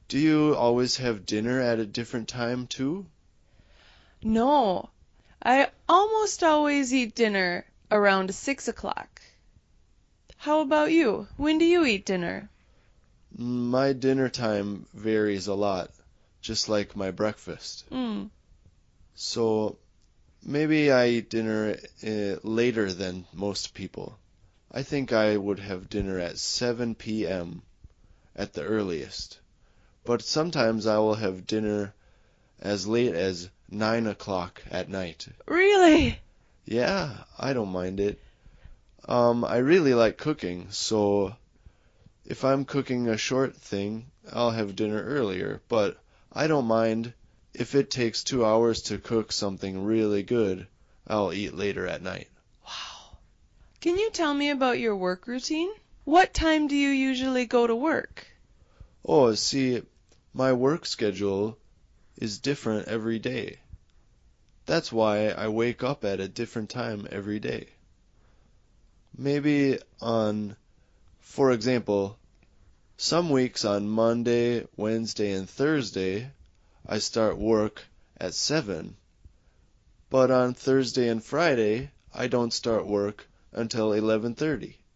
Do you always have dinner at a different time too? No, I almost always eat dinner around 6 o'clock. How about you? When do you eat dinner? My dinner time varies a lot, just like my breakfast. Mm. So maybe I eat dinner later than most people. I think I would have dinner at 7 p.m. at the earliest. But sometimes I will have dinner as late as 9 o'clock at night. Really? Yeah, I don't mind it. I really like cooking, so if I'm cooking a short thing, I'll have dinner earlier, but I don't mind if it takes 2 hours to cook something really good, I'll eat later at night. Wow. Can you tell me about your work routine? What time do you usually go to work? Oh, see, my work schedule is different every day. That's why I wake up at a different time every day. Maybe for example, some weeks on Monday, Wednesday, and Thursday, I start work at 7, but on Thursday and Friday, I don't start work until 11:30.